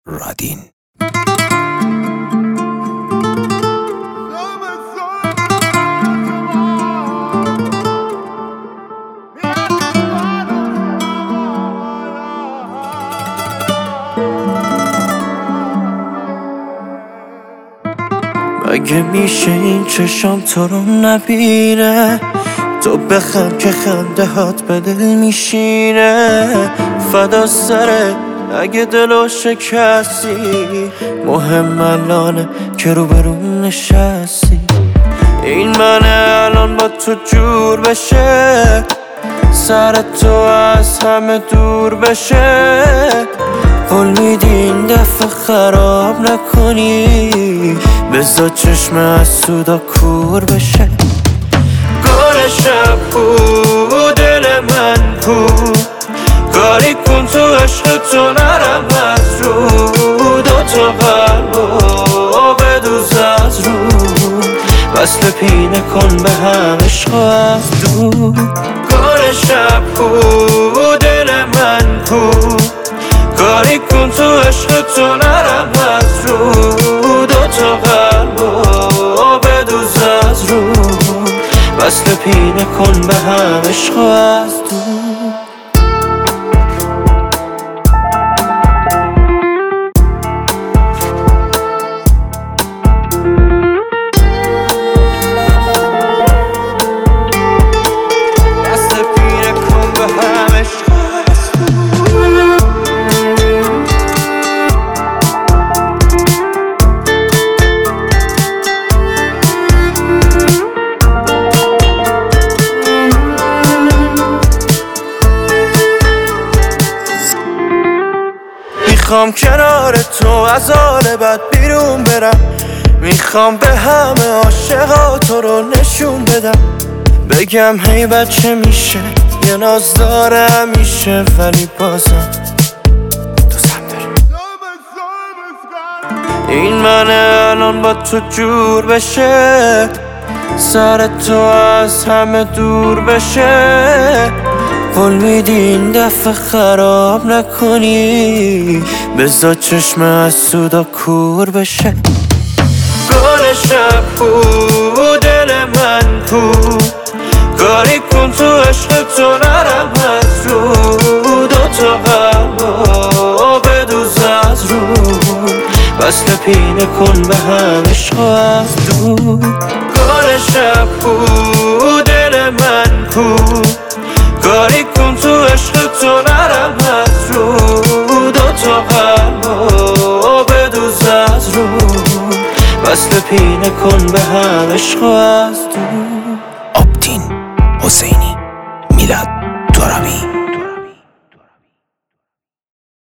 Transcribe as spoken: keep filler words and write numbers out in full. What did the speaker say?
رادین. مگه میشه این چشام تو رو نبینه؟ تو بخند که خنده هات به دل میشینه. فدا سره اگه دلو شکستی، مهم الانه که رو برون نشستی. این منه الان با تو جور بشه، سر تو از همه دور بشه. قول میدی این دفعه خراب نکنی، بذار چشم از سودا کور بشه. گل شب کو دل من کو، کاری کن تو عشق تو نرم از رو. دوتا قلبو بدوز از رو، وصل پینه کن به هم عشق از دور. گل شب کو دل من کو، کاری کن تو عشق تو نرم از رو. دوتا قلبو بدوز از رو، وصل پینه کن به هم عشق از دور. میخوام کنار تو از حال بد بیرون برم، میخوام به همه عاشقا تو رو نشون بدم. بگم هی بچه میشه یه ناز داره همیشه، ولی بازم تو سم داری. این منه الان با تو جور بشه، سر تو از همه دور بشه. قول میدی این دفعه خراب نکنی، بذار چشم از سودا کور بشه. گل شب کو دل من کو، کاری کن تو عشق تو نرم از رو. دوتا قلبو بدوز از رو، وصل پینه کن به هم عشق از دور. گل شب کو دل من کو، کاری کن تو عشق تو نرم از رو. دوتا قلبو بدوز از رو، وصل پینه کن به هم عشق از دور. آبدین حسینی، میلاد ترابی.